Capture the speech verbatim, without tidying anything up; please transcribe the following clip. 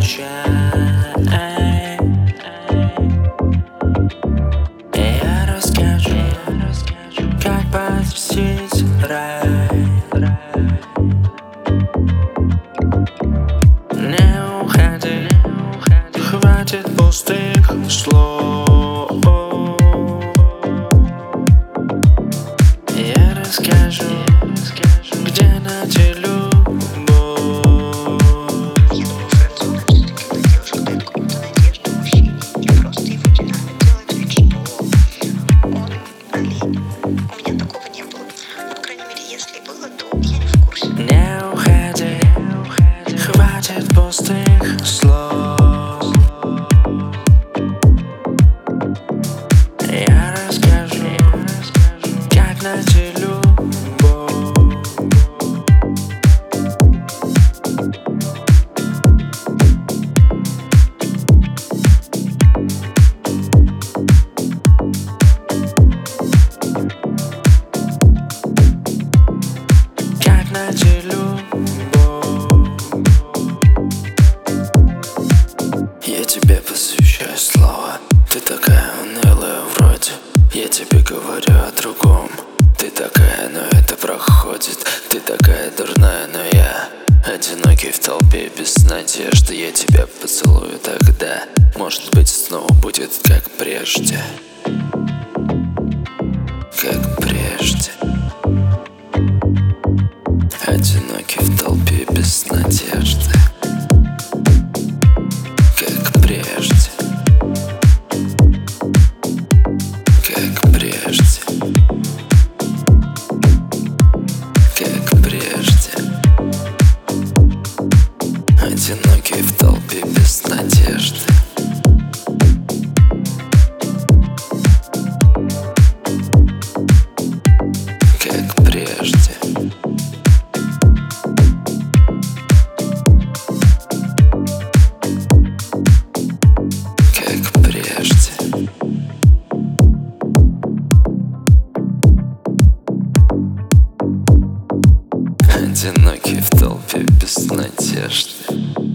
Скучай, я расскажу, как посетить рай. Не уходи, хватит пустых слов. Я расскажу, где найти любовь. Не уходи, хватит пустых слов. Я расскажу, как найти любовь. Как найти любовь. Я тебе посвящаю слова. Ты такая унылая вроде. Я тебе говорю о другом. Ты такая, но это проходит. Ты такая дурная, но я одинокий в толпе без надежды. Я тебя поцелую тогда. Может быть, снова будет как прежде. Как прежде. Одинокий в толпе без надежды. Как прежде. Как прежде. Как прежде. Одинокий в толпе без надежды. Как прежде. Как прежде. Одинокий в толпе без надежды.